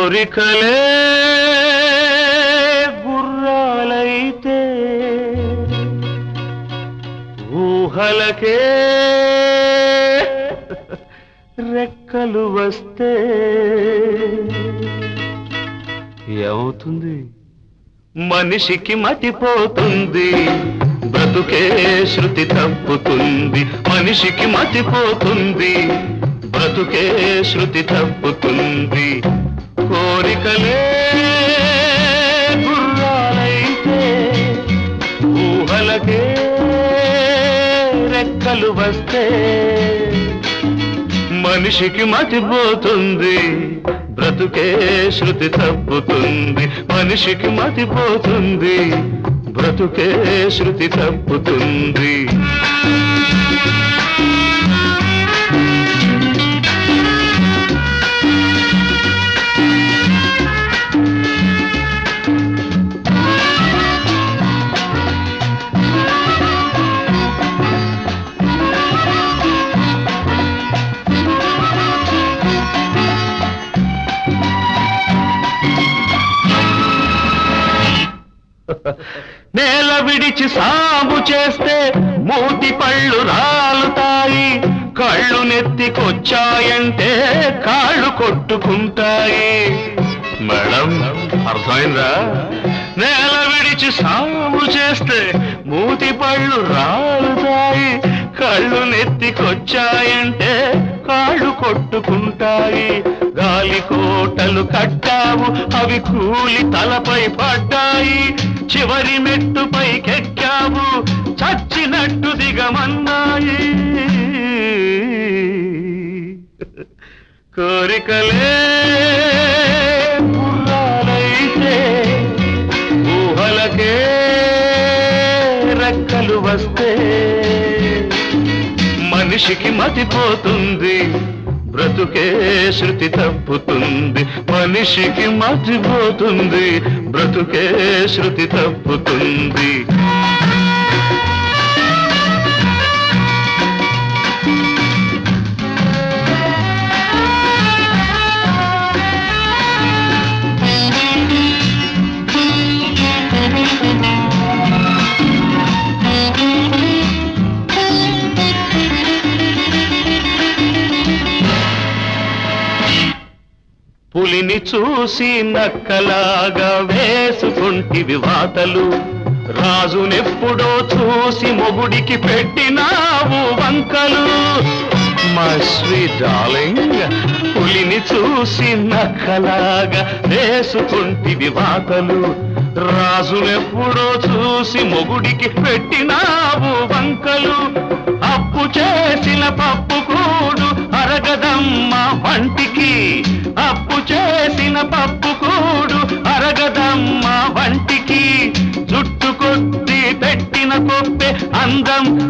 కోరికలే గుర్రాలైతే ఊహలకే రెక్కలు వస్తే ఏమవుతుంది? మనిషికి మతిపోతుంది, బ్రతుకే శృతి తప్పుతుంది. మనిషికి మతిపోతుంది, బ్రతుకే శృతి తప్పుతుంది. కోరికలే గుర్రాలైతే ఊహలకే రెక్కలు వస్తే మనిషికి మతిపోతుంది, బ్రతుకే శృతి తప్పుతుంది. మనిషికి మతిపోతుంది, బ్రతుకే శృతి తప్పుతుంది. నేల విడిచి సాగు చేస్తే మూతి పళ్ళు రాలుతాయి, కళ్ళు నెత్తికొచ్చాయంటే కాళ్ళు కొట్టుకుంటాయి. మేడం అర్థమైందా? నేల విడిచి సాగు చేస్తే మూతి పళ్ళు రాలుతాయి, కళ్ళు నెత్తికొచ్చాయంటే కాళ్ళు కొట్టుకుంటాయి. గాలి కోటలు కట్టావు, అవి కూలి తలపై పడ్డాయి. చివరి మెట్టుపై కెక్కావు, చచ్చినట్టు దిగమన్నాయి. కోరికలే గుర్రాలైతే ఊహలకే రెక్కలు వస్తే మనిషికి మతిపోతుంది, బ్రతుకే శృతి తప్పుతుంది. మనిషికి మతిపోతుంది, బ్రతుకే శృతి తప్పుతుంది. పులిని చూసి నక్కలాగా వేసుకుంటివి వాతలు, రాజునెప్పుడో చూసి మొగుడికి పెట్టినావు వంకలు. మై స్వీట్ డార్లింగ్, పులిని చూసి నక్కలాగా వేసుకుంటివి వాతలు, రాజునెప్పుడో చూసి మొగుడికి పెట్టినావు వంకలు. అప్పు చేసిన పప్పు కూడు అరగదమ్మ వంటికి, అప్పు చేసిన పప్పు కూడు అరగదమ్మ వంటికి. జుట్టు కొద్ది పెట్టిన కొప్పే అందం